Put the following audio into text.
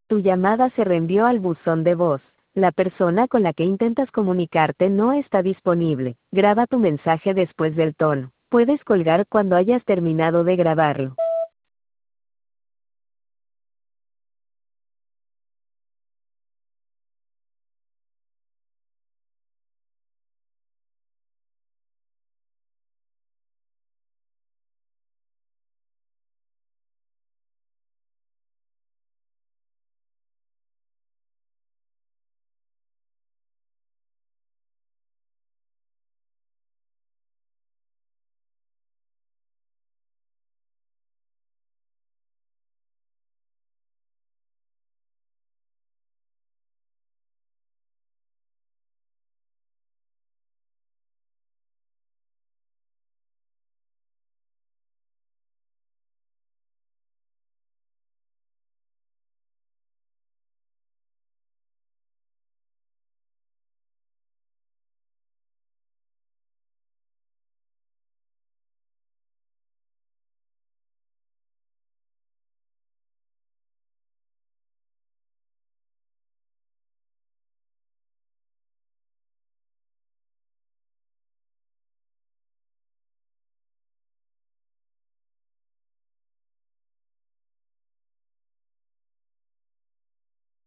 Tu llamada se reenvió al buzón de voz. La persona con la que intentas comunicarte no está disponible. Graba tu mensaje después del tono. Puedes colgar cuando hayas terminado de grabarlo.